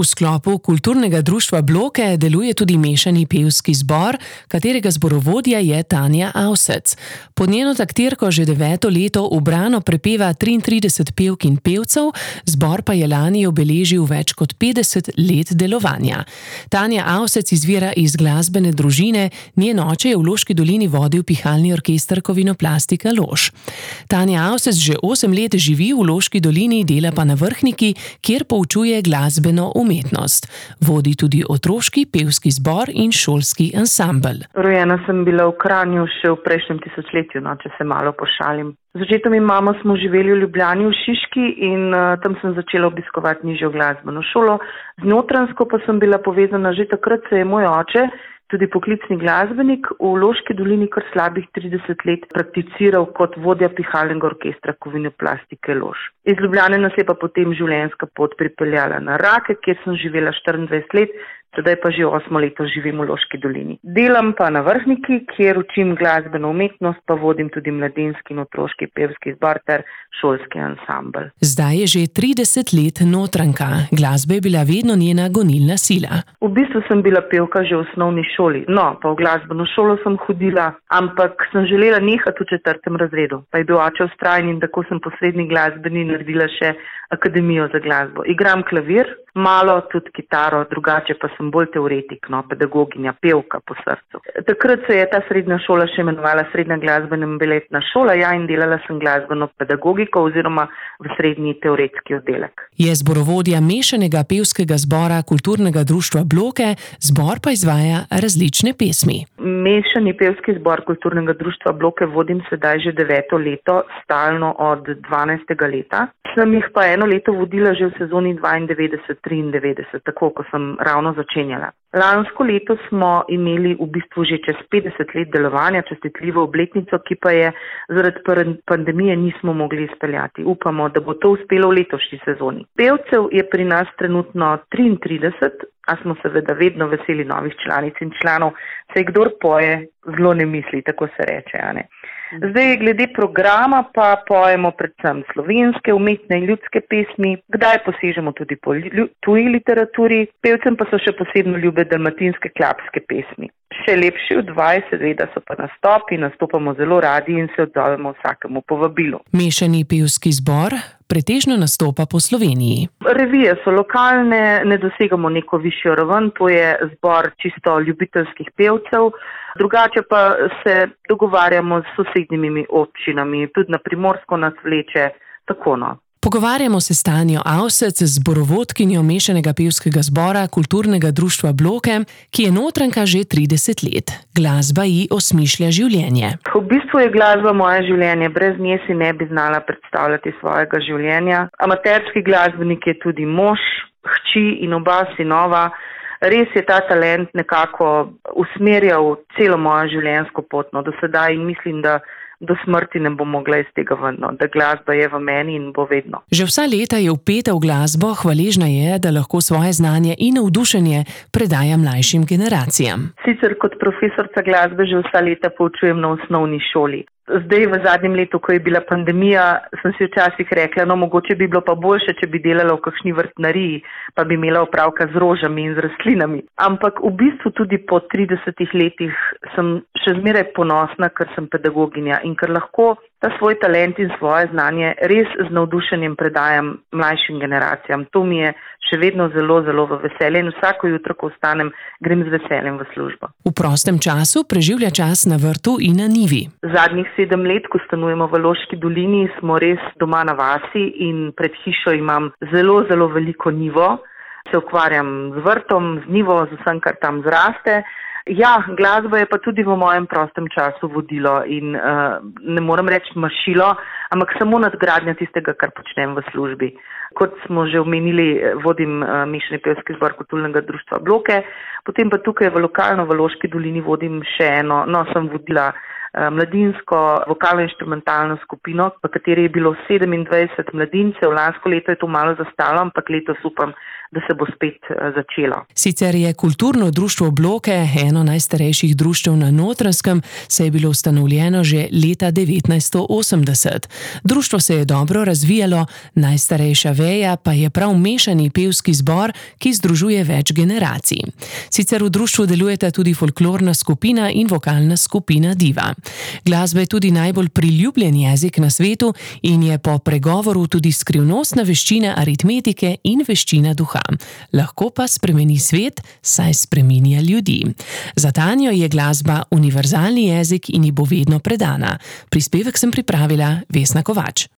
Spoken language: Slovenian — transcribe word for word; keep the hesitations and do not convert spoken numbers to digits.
V sklopu kulturnega društva Bloke deluje tudi mešani pevski zbor, katerega zborovodja je Tanja Avsec. Pod njeno taktirko že deveto leto ubrano prepeva triintrideset pevk in pevcev, zbor pa je lani obeležil več kot petdeset let delovanja. Tanja Avsec izvira iz glasbene družine, njen oče je v Loški dolini vodil pihalni orkester Kovinoplastika Lož. Tanja Avsec že osem let živi v Loški dolini, dela pa na Vrhniki, kjer poučuje glasbeno umetnost. Vodi tudi otroški pevski zbor in šolski ansambel. Rojena sem bila v Kranju še v prejšnjem tisočletju, no, če se malo pošalim. Z očetom in mamo smo živeli v Ljubljani v Šiški in uh, tam sem začela obiskovati nižjo glasbeno šolo. Z Notranjsko pa sem bila povezana že takrat, se je moj oče, tudi poklicni glasbenik, v Loški dolini kar slabih trideset let prakticiral kot vodja pihalnega orkestra Kovinoplastike Lož. Iz Ljubljane nas je pa potem življenjska pot pripeljala na Rake, kjer sem živela štiriindvajset let, sedaj pa že osmo leto živim v Loški dolini. Delam pa na Vrhniki, kjer učim glasbeno umetnost, pa vodim tudi mladinski in otroški pevski zbor ter šolski ansambel. Zdaj je že trideset let Notranjka. Glasba je bila vedno njena gonilna sila. V bistvu sem bila pevka že v osnovni šoli. No, pa v glasbeno šolo sem hodila, ampak sem želela nehati v četrtem razredu. Pa je bil oče vztrajen in tako sem po srednji glasbeni naredila še akademijo za glasbo. Igram klavir, malo tudi kitaro, drugače pa sem bolj teoretik, no, pedagoginja, pevka po srcu. Takrat se je ta srednja šola še imenovala Srednja glasbena in baletna šola, ja, in delala sem glasbeno pedagogiko oziroma v srednji teoretski oddelek. Je zborovodja mešanega pevskega zbora kulturnega društva Bloke, zbor pa izvaja različne pesmi. Mešani pevski zbor kulturnega društva Bloke vodim sedaj že deveto leto, stalno od dvanajstega leta. Sem jih pa eno leto vodila že v sezoni dvaindevetdeset triindevetdeset, tako ko sem ravno začenjala. Lansko leto smo imeli v bistvu že čez petdeset let delovanja, čestitljivo obletnico, ki pa je zaradi pandemije nismo mogli izpeljati. Upamo, da bo to uspelo v letošnji sezoni. Pevcev je pri nas trenutno triintrideset, a smo seveda vedno veseli novih članic in članov, saj kdor poje, zelo ne misli, tako se reče, a ne. Zdaj, glede programa pa pojemo predvsem slovenske, umetne in ljudske pesmi, kdaj posežemo tudi po tuji literaturi, pevcem pa so še posebno ljube dalmatinske klapske pesmi. Še lepši od vaj, seveda so pa nastopi, nastopamo zelo radi in se odzovemo vsakemu povabilu. Mešani pevski zbor pretežno nastopa po Sloveniji. Revije so lokalne, ne dosegamo neko višjo raven, to je zbor čisto ljubiteljskih pevcev, drugače pa se dogovarjamo s sosednjimi občinami, tudi na Primorsko nas vleče, tako no. Pogovarjamo se s Tanjo Avsec, zborovodkinjo mešanega pevskega zbora kulturnega društva Bloke, ki je Notranjka že trideset let. Glasba ji osmišlja življenje. V bistvu je glasba moje življenje, brez nje si ne bi znala predstavljati svojega življenja. Amaterski glasbenik je tudi mož, hči in oba sinova. Res je ta talent nekako usmerjal celo mojo življenjsko pot, no, do sedaj in mislim, da do smrti ne bo mogla iz tega ven, no, da glasba je v meni in bo vedno. Že vsa leta je vpeta v glasbo, hvaležna je, da lahko svoje znanje in navdušenje predaja mlajšim generacijam. Sicer kot profesorca glasbe že vsa leta poučujem na osnovni šoli. Zdaj v zadnjem letu, ko je bila pandemija, sem si včasih rekla, no mogoče bi bilo pa boljše, če bi delala v kakšni vrtnariji, pa bi imela opravka z rožami in z rastlinami. Ampak v bistvu tudi po tridesetih letih sem še zmeraj ponosna, ker sem pedagoginja in ker lahko ta svoj talent in svoje znanje res z navdušenjem predajam mlajšim generacijam. To mi je še vedno zelo, zelo v veselje in vsako jutro, ko vstanem, grem z veseljem v službo. V prostem času preživlja čas na vrtu in na njivi. Zadnjih sedem let, ko stanujemo v Loški dolini, smo res doma na vasi in pred hišo imam zelo, zelo veliko njivo. Se ukvarjam z vrtom, z njivo, z vsem, kar tam zraste. Ja, glasba je pa tudi v mojem prostem času vodilo in uh, ne morem reči mašilo, ampak samo nadgradnja tistega, kar počnem v službi. Kot smo že omenili, vodim uh, mešani pevski zbor kulturnega društva Bloke, potem pa tukaj v lokalno v Loški dolini vodim še eno, no sem vodila uh, mladinsko vokalno-inštrumentalno skupino, v kateri je bilo sedemindvajset mladincev. Lansko leto je to malo zastalo, ampak letos upam, da se bo spet začelo. Sicer je kulturno društvo Bloke eno najstarejših društev na Notranjskem, saj je bilo ustanovljeno že leta devetnajststo osemdeset. Društvo se je dobro razvijalo, najstarejša veja pa je prav mešani pevski zbor, ki združuje več generacij. Sicer v društvu delujeta tudi folklorna skupina in vokalna skupina Diva. Glasba je tudi najbolj priljubljen jezik na svetu in je po pregovoru tudi skrivnostna veščina aritmetike in veščina duha. Lahko pa spremeni svet, saj spreminja ljudi. Za Tanjo je glasba univerzalni jezik in ji bo vedno predana. Prispevek sem pripravila Vesna Kovač.